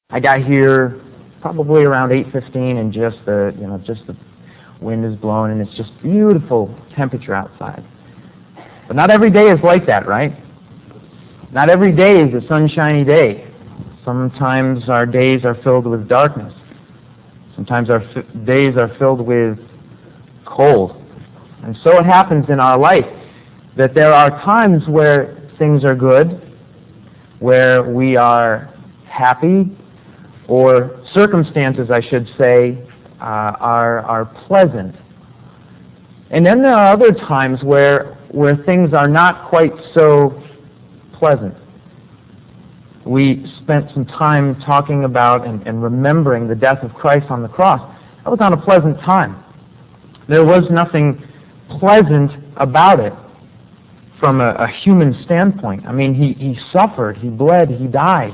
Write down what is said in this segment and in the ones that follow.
I got here probably around 8:15, and just the wind is blowing, and it's just beautiful temperature outside. But not every day is like that, right? Not every day is a sunshiny day. Sometimes our days are filled with darkness. Sometimes our days are filled with cold. And so it happens in our life that there are times where things are good, where we are happy, or circumstances, I should say, are pleasant. And then there are other times where things are not quite so pleasant. We spent some time talking about and remembering the death of Christ on the cross. That was not a pleasant time. There was nothing pleasant about it from a human standpoint. I mean, he suffered, he bled, he died.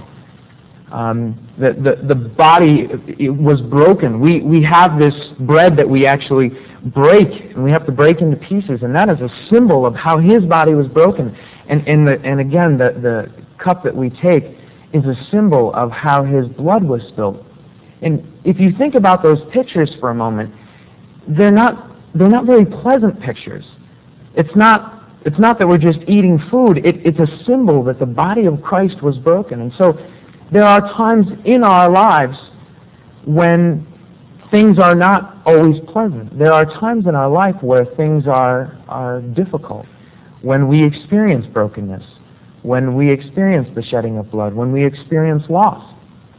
The body, it was broken. We have this bread that we actually break, and we have to break into pieces, and that is a symbol of how his body was broken. And again, the cup that we take is a symbol of how his blood was spilled. And if you think about those pictures for a moment, they're not very pleasant pictures. It's not that we're just eating food. It's a symbol that the body of Christ was broken. And so there are times in our lives when things are not always pleasant. There are times in our life where things are difficult, when we experience brokenness, when we experience the shedding of blood, when we experience loss.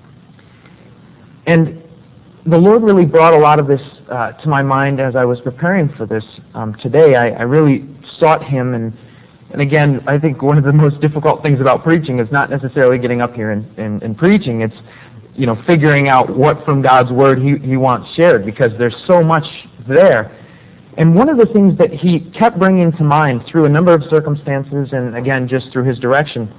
And the Lord really brought a lot of this to my mind as I was preparing for this today. I really sought Him, and again, I think one of the most difficult things about preaching is not necessarily getting up here and preaching. It's figuring out what from God's Word He wants shared, because there's so much there. And one of the things that He kept bringing to mind through a number of circumstances, and again just through His direction,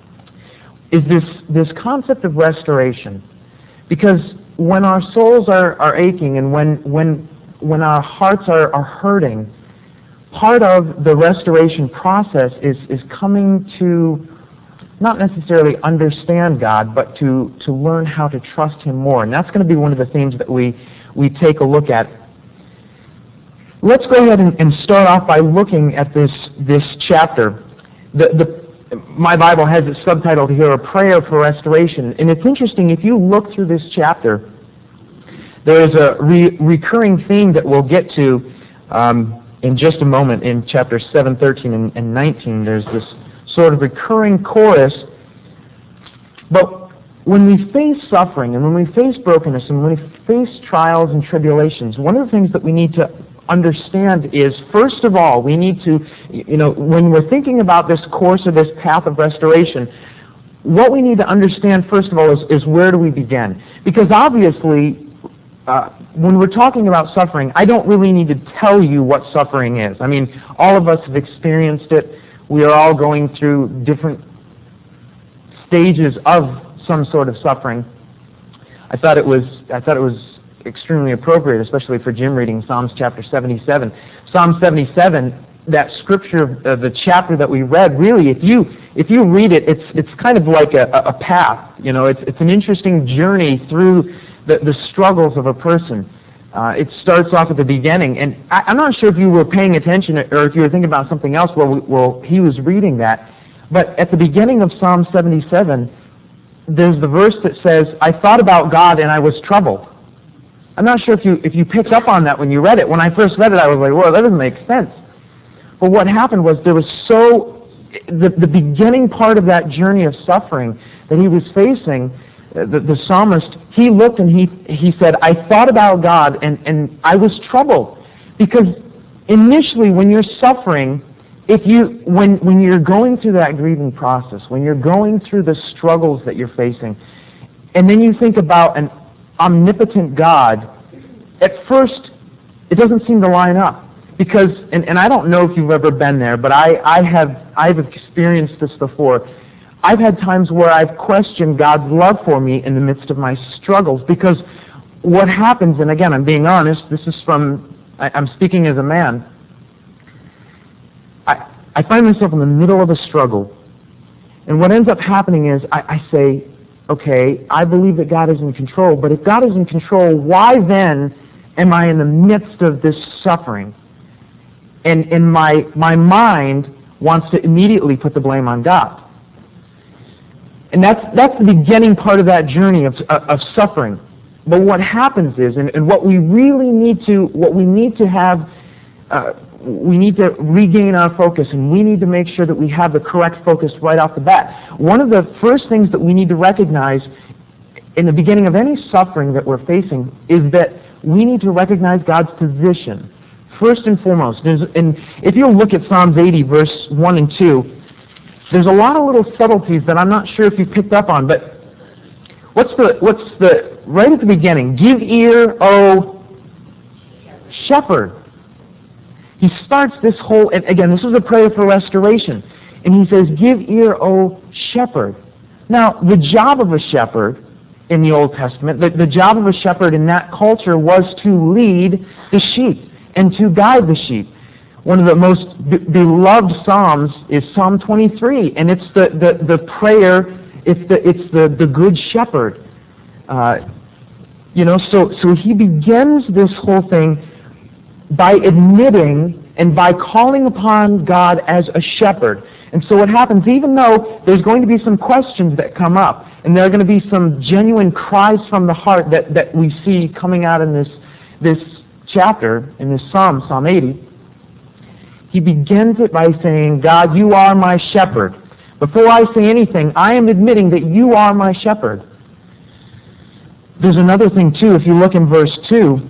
is this concept of restoration. Because when our souls are aching, and when our hearts are hurting, part of the restoration process is coming to not necessarily understand God, but to learn how to trust Him more. And that's going to be one of the themes that we take a look at. Let's go ahead and start off by looking at this chapter. My Bible has it subtitled here, A Prayer for Restoration. And it's interesting, if you look through this chapter, there is a recurring theme that we'll get to in just a moment in chapters 7, 13, and 19. There's this sort of recurring chorus. But when we face suffering, and when we face brokenness, and when we face trials and tribulations, one of the things that we need to understand is, first of all, we need to, when we're thinking about this course or this path of restoration, what we need to understand, first of all, is where do we begin? Because obviously, when we're talking about suffering, I don't really need to tell you what suffering is. I mean, all of us have experienced it. We are all going through different stages of some sort of suffering. I thought it was extremely appropriate, especially for Jim, reading Psalms chapter 77. Psalm 77, that scripture, the chapter that we read, really, if you read it, it's kind of like a path. It's an interesting journey through the struggles of a person. It starts off at the beginning, and I'm not sure if you were paying attention or if you were thinking about something else while he was reading that, but at the beginning of Psalm 77, there's the verse that says, I thought about God and I was troubled. I'm not sure if you picked up on that when you read it. When I first read it, I was like, well, that doesn't make sense. But what happened was there was the beginning part of that journey of suffering that he was facing, the psalmist, he looked and he said, I thought about God and I was troubled. Because initially when you're suffering, when you're going through that grieving process, when you're going through the struggles that you're facing, and then you think about an omnipotent God, at first it doesn't seem to line up. Because, and I don't know if you've ever been there, but I've experienced this before. I've had times where I've questioned God's love for me in the midst of my struggles, because what happens, and again, I'm being honest, I'm speaking as a man, I find myself in the middle of a struggle, and what ends up happening is I say, okay, I believe that God is in control, but if God is in control, why then am I in the midst of this suffering? And my mind wants to immediately put the blame on God. And that's the beginning part of that journey of suffering. But what happens is, and what we really need to have, we need to regain our focus, and we need to make sure that we have the correct focus right off the bat. One of the first things that we need to recognize in the beginning of any suffering that we're facing is that we need to recognize God's position, first and foremost. And if you look at Psalms 80, verse 1 and 2, there's a lot of little subtleties that I'm not sure if you picked up on, but what's the right at the beginning? Give ear, O shepherd. He starts this whole, and again, this is a prayer for restoration, and he says, give ear, O shepherd. Now, the job of a shepherd in the Old Testament, the job of a shepherd in that culture was to lead the sheep and to guide the sheep. One of the most beloved Psalms is Psalm 23, and it's the prayer, it's the good shepherd. So he begins this whole thing by admitting and by calling upon God as a shepherd. And so what happens, even though there's going to be some questions that come up, and there are going to be some genuine cries from the heart that we see coming out in this chapter, in this Psalm, Psalm 80, he begins it by saying, God, you are my shepherd. Before I say anything, I am admitting that you are my shepherd. There's another thing, too. If you look in verse 2,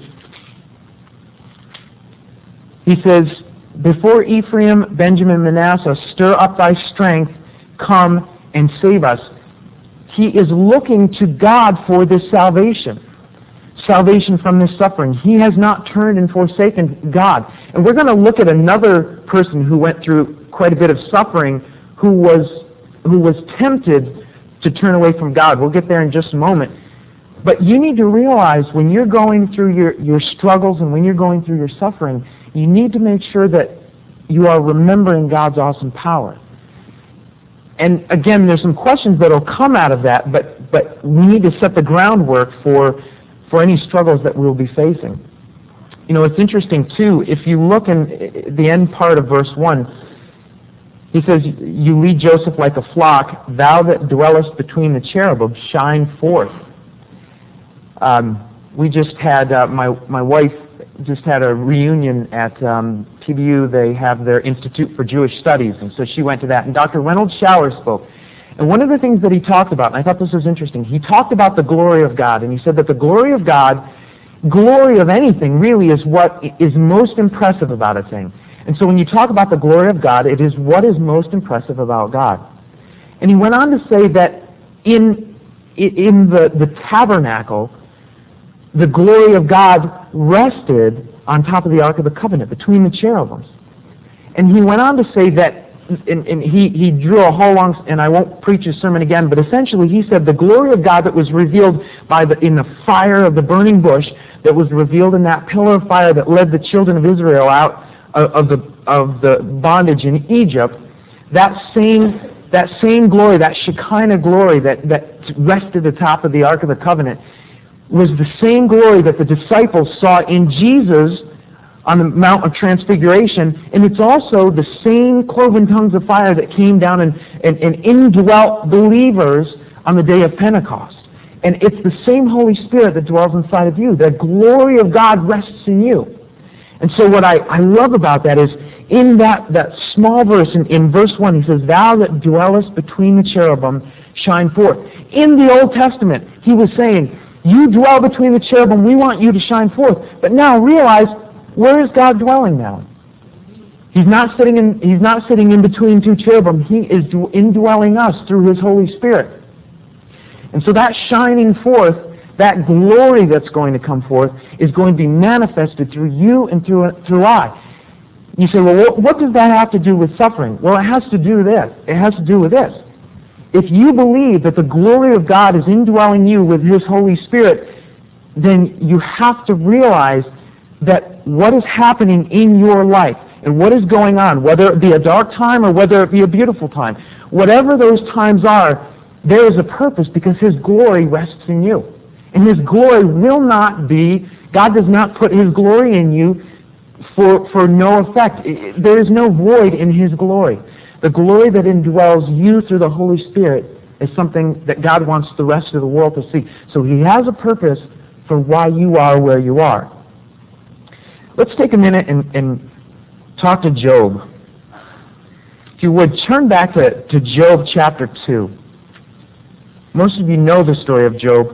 he says, before Ephraim, Benjamin, Manasseh, stir up thy strength, come and save us. He is looking to God for this salvation from this suffering. He has not turned and forsaken God. And we're going to look at another person who went through quite a bit of suffering, who was tempted to turn away from God. We'll get there in just a moment. But you need to realize when you're going through your struggles and when you're going through your suffering, you need to make sure that you are remembering God's awesome power. And again, there's some questions that will come out of that, but we need to set the groundwork for any struggles that we'll be facing. It's interesting, too, if you look in the end part of verse 1, he says, you lead Joseph like a flock, thou that dwellest between the cherubim, shine forth. We just had, my wife just had a reunion at PBU. They have their Institute for Jewish Studies, and so she went to that. And Dr. Reynolds Shower spoke. And one of the things that he talked about, and I thought this was interesting, he talked about the glory of God, and he said that the glory of God, glory of anything really, is what is most impressive about a thing. And so when you talk about the glory of God, it is what is most impressive about God. And he went on to say that in the tabernacle, the glory of God rested on top of the Ark of the Covenant, between the cherubims. And he went on to say that, and he drew a whole long, and I won't preach his sermon again, but essentially he said the glory of God that was revealed in the fire of the burning bush, that was revealed in that pillar of fire that led the children of Israel out of the bondage in Egypt, that same glory, that Shekinah glory that rested atop of the Ark of the Covenant, was the same glory that the disciples saw in Jesus on the Mount of Transfiguration, and it's also the same cloven tongues of fire that came down and indwelt believers on the day of Pentecost. And it's the same Holy Spirit that dwells inside of you. The glory of God rests in you. And so what I love about that is, in that small verse, in verse 1, he says, thou that dwellest between the cherubim, shine forth. In the Old Testament, he was saying, you dwell between the cherubim, we want you to shine forth. But now realize, where is God dwelling now? He's not sitting in between two cherubim. He is indwelling us through his Holy Spirit. And so that shining forth, that glory that's going to come forth, is going to be manifested through you and through I. You say, well, what does that have to do with suffering? Well, it has to do with this. It has to do with this. If you believe that the glory of God is indwelling you with his Holy Spirit, then you have to realize that what is happening in your life and what is going on, whether it be a dark time or whether it be a beautiful time, whatever those times are, there is a purpose because His glory rests in you. And His glory will not be, God does not put His glory in you for no effect. There is no void in His glory. The glory that indwells you through the Holy Spirit is something that God wants the rest of the world to see. So He has a purpose for why you are where you are. Let's take a minute and talk to Job. If you would, turn back to Job chapter 2. Most of you know the story of Job.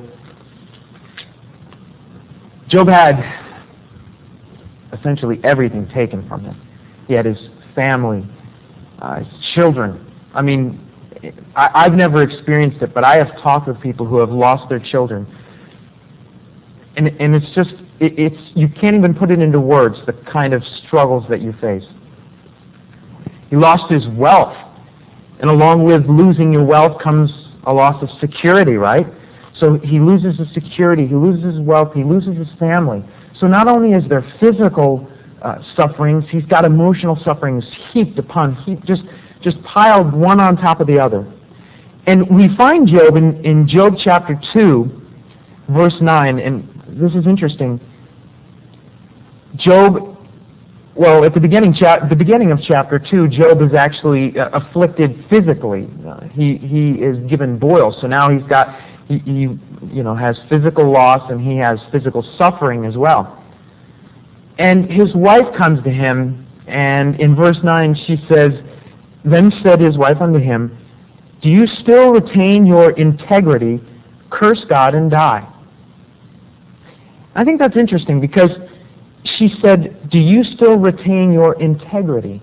Job had essentially everything taken from him. He had his family, his children. I mean, I've never experienced it, but I have talked with people who have lost their children. And it's just, you can't even put it into words, the kind of struggles that you face. He lost his wealth, and along with losing your wealth comes a loss of security, right? So he loses his security, he loses his wealth, he loses his family. So not only is there physical sufferings, he's got emotional sufferings heaped upon heap, just piled one on top of the other. And we find Job in Job chapter 2, verse 9, and this is interesting. Job, well, at the beginning of chapter 2, Job is actually afflicted physically. He is given boils, so now he's got he has physical loss and he has physical suffering as well. And his wife comes to him, and in verse 9 she says, "Then said his wife unto him, Do you still retain your integrity? Curse God and die." I think that's interesting because she said, "Do you still retain your integrity?"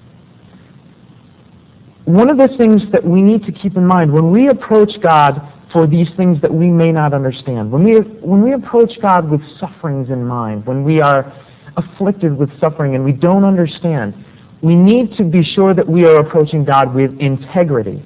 One of the things that we need to keep in mind when we approach God for these things that we may not understand, when we approach God with sufferings in mind, when we are afflicted with suffering and we don't understand, we need to be sure that we are approaching God with integrity.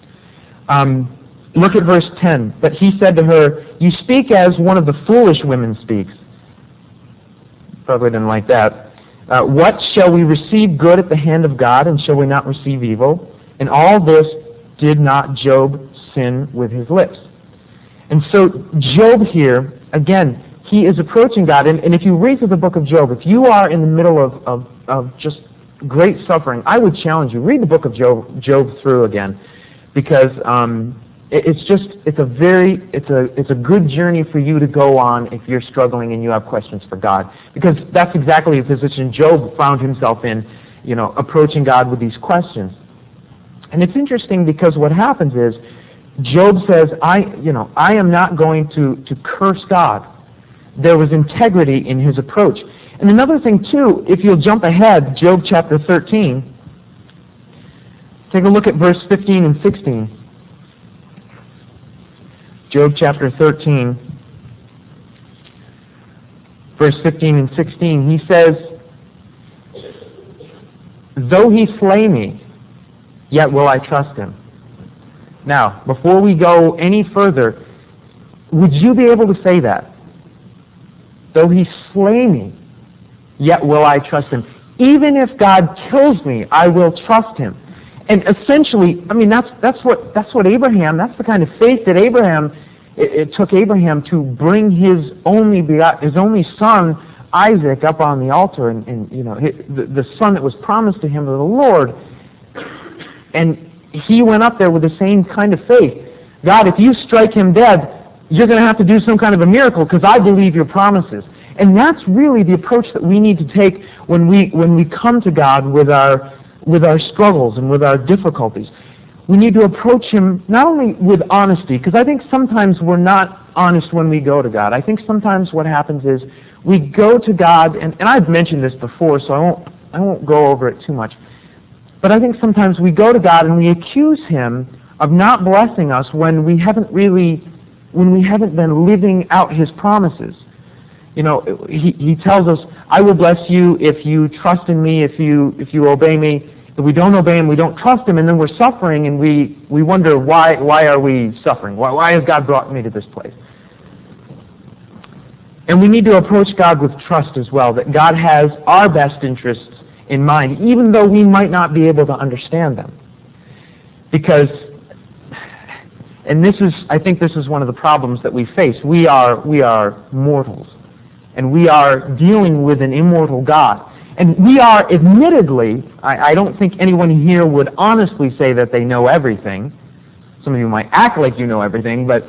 Look at verse 10. "But he said to her, You speak as one of the foolish women speaks." Probably didn't like that. "What, shall we receive good at the hand of God, and shall we not receive evil? And all this did not Job sin with his lips." And so Job here, again, he is approaching God. And if you read through the book of Job, if you are in the middle of just great suffering, I would challenge you, read the book of Job through again. Because it's a good journey for you to go on if you're struggling and you have questions for God. Because that's exactly the position Job found himself in, approaching God with these questions. And it's interesting because what happens is Job says, I am not going to curse God. There was integrity in his approach. And another thing too, if you'll jump ahead, Job chapter 13, take a look at verse 15 and 16. Job chapter 13, verse 15 and 16, he says, "Though he slay me, yet will I trust him." Now, before we go any further, would you be able to say that? "Though he slay me, yet will I trust him." Even if God kills me, I will trust him. And essentially, I mean, that's what Abraham, that's the kind of faith that Abraham, it took Abraham to bring his only son, Isaac, up on the altar, and the son that was promised to him of the Lord. And he went up there with the same kind of faith. "God, if you strike him dead, you're going to have to do some kind of a miracle because I believe your promises." And that's really the approach that we need to take when we come to God with our struggles and with our difficulties. We need to approach him not only with honesty, because I think sometimes we're not honest when we go to God. I think sometimes what happens is we go to God, and I've mentioned this before, so I won't go over it too much. But I think sometimes we go to God and we accuse him of not blessing us when we haven't been living out his promises. He tells us, "I will bless you if you trust in me, if you obey me." If we don't obey him, we don't trust him, and then we're suffering, and we wonder, why are we suffering? Why has God brought me to this place? And we need to approach God with trust as well, that God has our best interests in mind, even though we might not be able to understand them. Because And I think this is one of the problems that we face. We are mortals, and we are dealing with an immortal God. And we are, admittedly, I don't think anyone here would honestly say that they know everything. Some of you might act like you know everything, but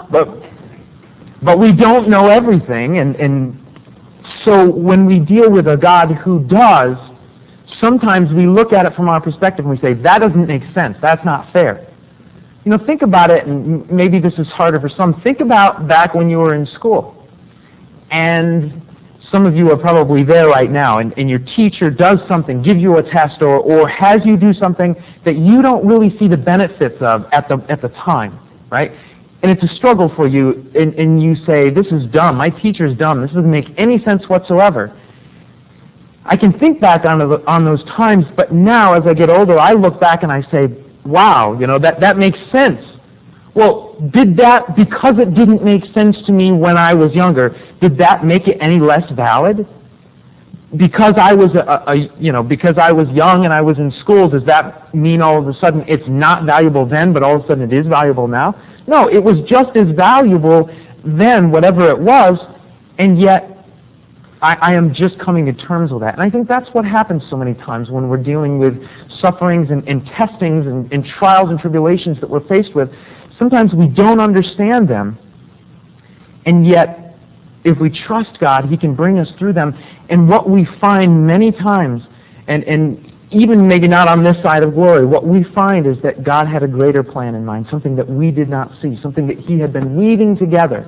we don't know everything. And so when we deal with a God who does, sometimes we look at it from our perspective and we say, that doesn't make sense. That's not fair. Think about it, and maybe this is harder for some. Think about back when you were in school. And some of you are probably there right now, and your teacher does something, gives you a test, or has you do something that you don't really see the benefits of at the time, right? And it's a struggle for you, and you say, this is dumb. My teacher's dumb. This doesn't make any sense whatsoever. I can think back on those times, but now as I get older, I look back and I say, wow, that makes sense. Well, because it didn't make sense to me when I was younger, did that make it any less valid? Because I was because I was young and I was in school, does that mean all of a sudden it's not valuable then, but all of a sudden it is valuable now? No, it was just as valuable then, whatever it was, and yet I am just coming to terms with that. And I think that's what happens so many times when we're dealing with sufferings and testings and trials and tribulations that we're faced with. Sometimes we don't understand them, and yet if we trust God, He can bring us through them. And what we find many times, and even maybe not on this side of glory, what we find is that God had a greater plan in mind, something that we did not see, something that He had been weaving together.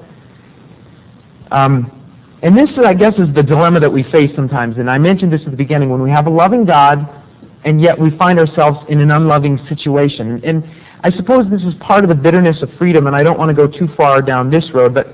And this, I guess, is the dilemma that we face sometimes. And I mentioned this at the beginning, when we have a loving God, and yet we find ourselves in an unloving situation. And I suppose this is part of the bitterness of freedom, and I don't want to go too far down this road, but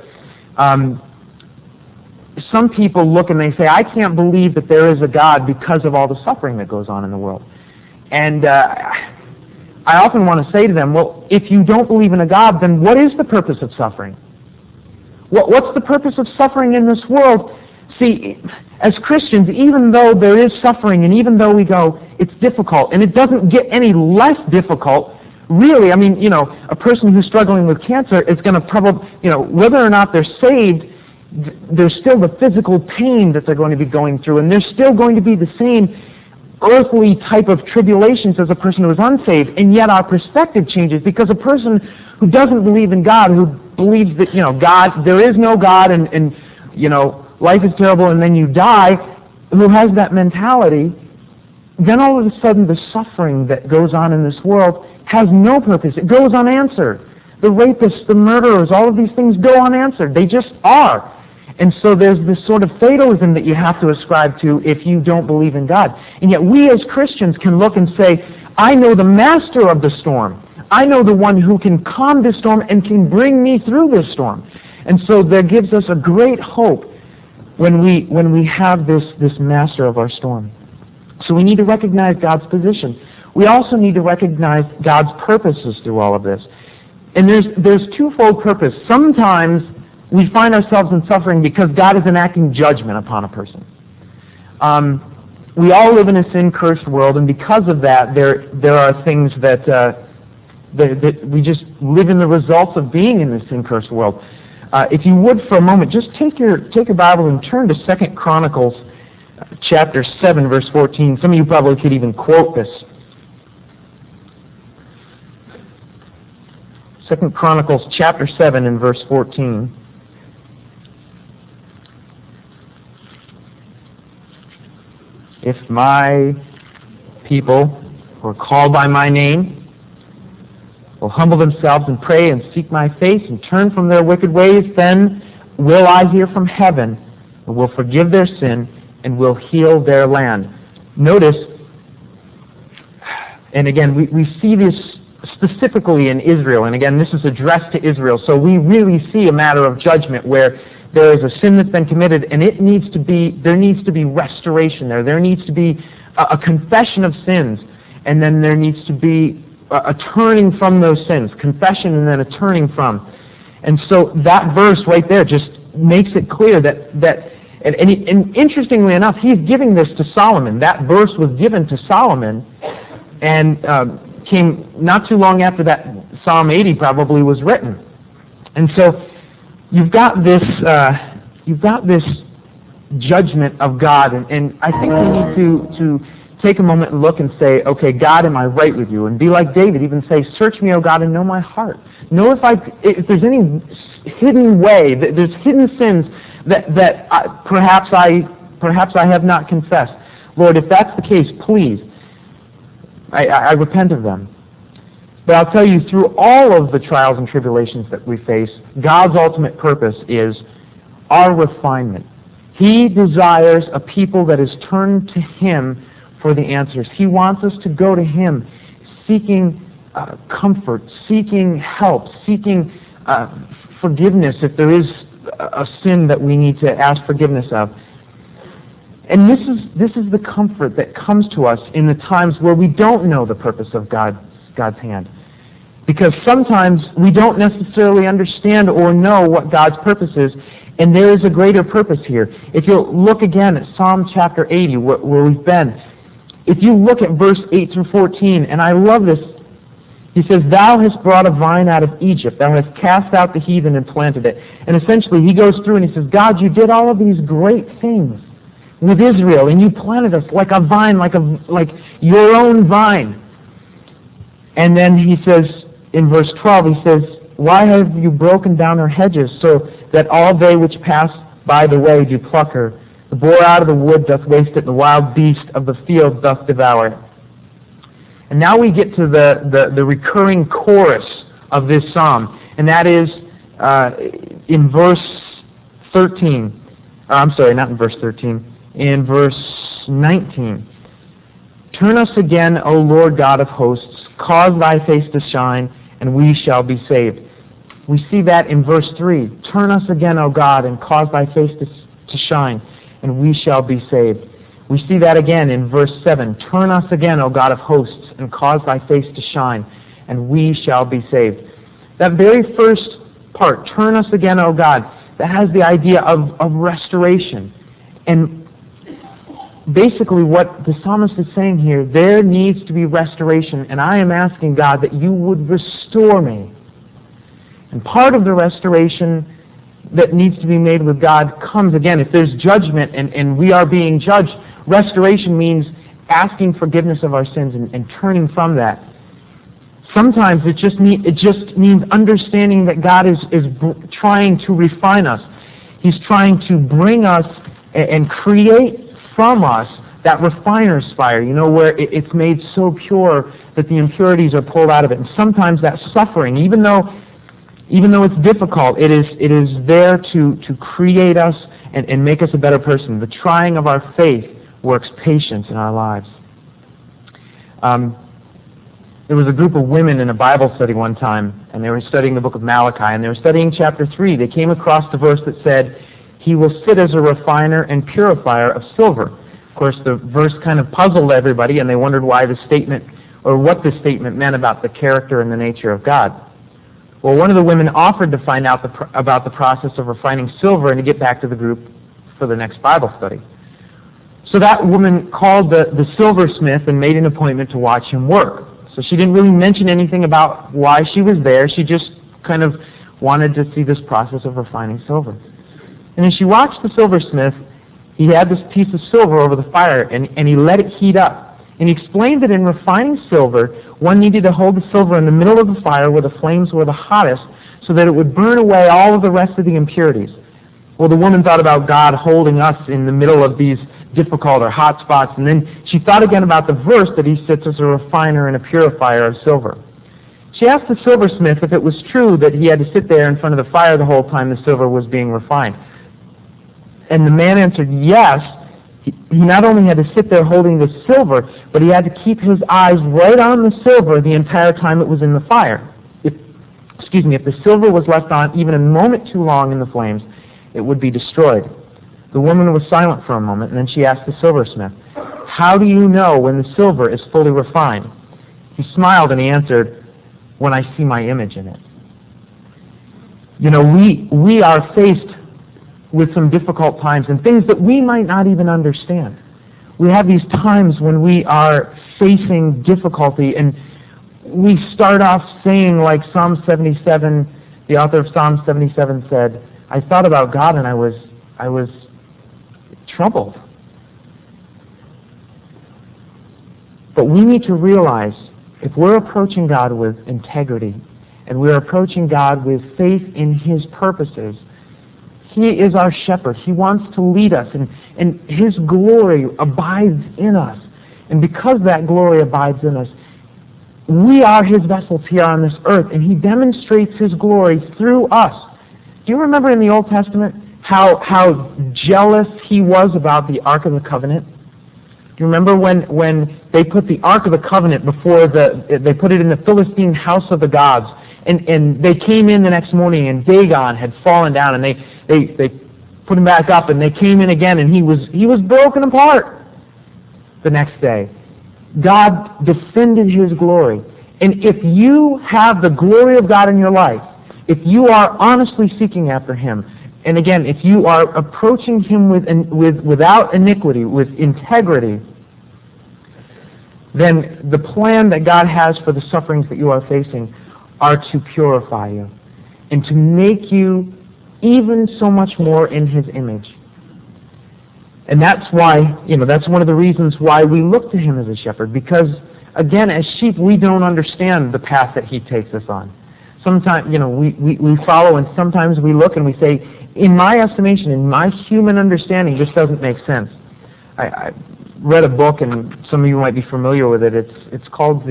some people look and they say, I can't believe that there is a God because of all the suffering that goes on in the world. And I often want to say to them, well, if you don't believe in a God, then what is the purpose of suffering? What's the purpose of suffering in this world? See, as Christians, even though there is suffering, and even though we go, it's difficult, and it doesn't get any less difficult, really, a person who's struggling with cancer is going to probably, whether or not they're saved, there's still the physical pain that they're going to be going through, and there's still going to be the same earthly type of tribulations as a person who is unsaved, and yet our perspective changes, because a person who doesn't believe in God, who believes that, God, there is no God, and life is terrible, and then you die, who has that mentality, then all of a sudden the suffering that goes on in this world has no purpose. It goes unanswered. The rapists, the murderers, all of these things go unanswered. They just are. And so there's this sort of fatalism that you have to ascribe to if you don't believe in God. And yet we as Christians can look and say, I know the master of the storm. I know the one who can calm this storm and can bring me through this storm. And so that gives us a great hope when we have this master of our storm. So we need to recognize God's position. We also need to recognize God's purposes through all of this. And there's twofold purpose. Sometimes we find ourselves in suffering because God is enacting judgment upon a person. We all live in a sin-cursed world, and because of that, there are things that we just live in the results of being in this sin-cursed world. If you would, for a moment, just take your Bible and turn to 2 Chronicles chapter 7, verse 14. Some of you probably could even quote this. 2 Chronicles chapter 7 and verse 14. If my people who are called by my name will humble themselves and pray and seek my face and turn from their wicked ways, then will I hear from heaven and will forgive their sin and will heal their land. Notice, and again, we see this specifically in Israel, and again, this is addressed to Israel, so we really see a matter of judgment where there is a sin that's been committed, and there needs to be restoration there. There needs to be a confession of sins, and then there needs to be a turning from those sins, confession and then a turning from. And so that verse right there just makes it clear and interestingly enough, he's giving this to Solomon. That verse was given to Solomon, and came not too long after that Psalm 80 probably was written. And so you've got this judgment of God, and I think we need to take a moment and look and say, okay, God, am I right with you? And be like David, even say, search me, O God, and know my heart. Know if there's any hidden way, that there's hidden sins that perhaps I have not confessed. Lord, if that's the case, please, I repent of them. But I'll tell you, through all of the trials and tribulations that we face, God's ultimate purpose is our refinement. He desires a people that is turned to Him for the answers. He wants us to go to Him seeking comfort, seeking help, seeking forgiveness if there is a sin that we need to ask forgiveness of. And this is the comfort that comes to us in the times where we don't know the purpose of God's hand. Because sometimes we don't necessarily understand or know what God's purpose is, and there is a greater purpose here. If you'll look again at Psalm chapter 80, where we've been, if you look at verse 8 through 14, and I love this, he says, Thou hast brought a vine out of Egypt, Thou hast cast out the heathen and planted it. And essentially he goes through and he says, God, you did all of these great things with Israel, and you planted us like a vine, like your own vine. And then he says, in verse 12, he says, Why have you broken down her hedges, so that all they which pass by the way do pluck her? The boar out of the wood doth waste it, and the wild beast of the field doth devour it. And now we get to the recurring chorus of this psalm, and that is in verse 13. I'm sorry, not in verse 13. In verse 19. Turn us again, O Lord God of hosts, cause thy face to shine, and we shall be saved. We see that in verse 3. Turn us again, O God, and cause thy face to shine, and we shall be saved. We see that again in verse 7. Turn us again, O God of hosts, and cause thy face to shine, and we shall be saved. That very first part, turn us again, O God, that has the idea of restoration. And basically what the psalmist is saying here, there needs to be restoration, and I am asking God that you would restore me. And part of the restoration that needs to be made with God comes, again, if there's judgment and we are being judged, restoration means asking forgiveness of our sins and turning from that. Sometimes it just means understanding that God is trying to refine us. He's trying to bring us and create from us that refiner's fire, where it's made so pure that the impurities are pulled out of it. And sometimes that suffering, even though it's difficult, it is there to create us and make us a better person. The trying of our faith works patience in our lives. There was a group of women in a Bible study one time, and they were studying the book of Malachi, and they were studying chapter 3. They came across the verse that said, He will sit as a refiner and purifier of silver. Of course, the verse kind of puzzled everybody, and they wondered why the statement, or what the statement meant about the character and the nature of God. Well, one of the women offered to find out about the process of refining silver and to get back to the group for the next Bible study. So that woman called the silversmith and made an appointment to watch him work. So she didn't really mention anything about why she was there. She just kind of wanted to see this process of refining silver. And as she watched the silversmith, he had this piece of silver over the fire, and he let it heat up. And he explained that in refining silver, one needed to hold the silver in the middle of the fire where the flames were the hottest so that it would burn away all of the rest of the impurities. Well, the woman thought about God holding us in the middle of these difficult or hot spots, and then she thought again about the verse that he sits as a refiner and a purifier of silver. She asked the silversmith if it was true that he had to sit there in front of the fire the whole time the silver was being refined. And the man answered yes. He not only had to sit there holding the silver, but he had to keep his eyes right on the silver the entire time it was in the fire. If the silver was left on even a moment too long in the flames, it would be destroyed. The woman was silent for a moment, and then she asked the silversmith, How do you know when the silver is fully refined? He smiled and he answered, When I see my image in it. We are faced with some difficult times and things that we might not even understand. We have these times when we are facing difficulty, and we start off saying, like Psalm 77, the author of Psalm 77 said, I thought about God and I was troubled. But we need to realize, if we're approaching God with integrity and we're approaching God with faith in His purposes, He is our shepherd. He wants to lead us, and His glory abides in us. And because that glory abides in us, we are His vessels here on this earth, and He demonstrates His glory through us. Do you remember in the Old Testament how jealous He was about the Ark of the Covenant? Do you remember when they put the Ark of the Covenant they put it in the Philistine house of the gods, and they came in the next morning and Dagon had fallen down, and they put him back up, and they came in again, and he was broken apart the next day. God defended His glory. And if you have the glory of God in your life, if you are honestly seeking after Him, and again, if you are approaching Him without iniquity, with integrity, then the plan that God has for the sufferings that you are facing are to purify you and to make you even so much more in His image. And that's why, that's one of the reasons why we look to Him as a shepherd, because, again, as sheep, we don't understand the path that He takes us on. Sometimes, we follow, and sometimes we look and we say, in my estimation, in my human understanding, this doesn't make sense. I read a book, and some of you might be familiar with it. It's called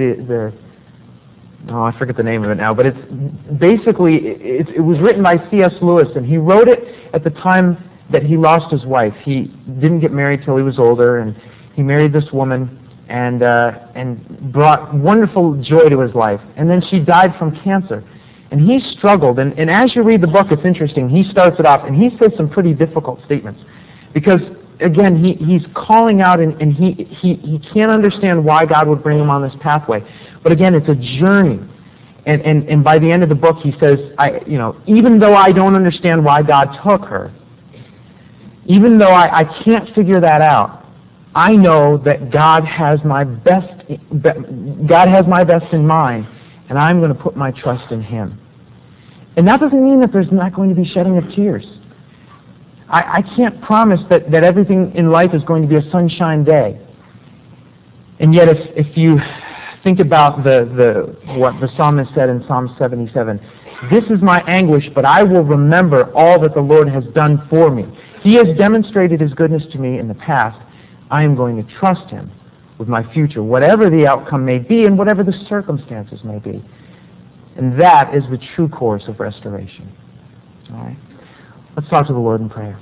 I forget the name of it now, but it's basically, it was written by C.S. Lewis, and he wrote it at the time that he lost his wife. He didn't get married till he was older, and he married this woman and brought wonderful joy to his life. And then she died from cancer. And he struggled, and as you read the book, it's interesting. He starts it off, and he says some pretty difficult statements. Because, again, he's calling out, and he can't understand why God would bring him on this pathway. But again, it's a journey. And by the end of the book, he says, even though I don't understand why God took her, even though I can't figure that out, I know that God has my best in mind, and I'm going to put my trust in Him. And that doesn't mean that there's not going to be shedding of tears. I can't promise that everything in life is going to be a sunshine day. And yet, if you think about what the psalmist said in Psalm 77, this is my anguish, but I will remember all that the Lord has done for me. He has demonstrated His goodness to me in the past. I am going to trust Him with my future, whatever the outcome may be and whatever the circumstances may be. And that is the true course of restoration. All right? Let's talk to the Lord in prayer.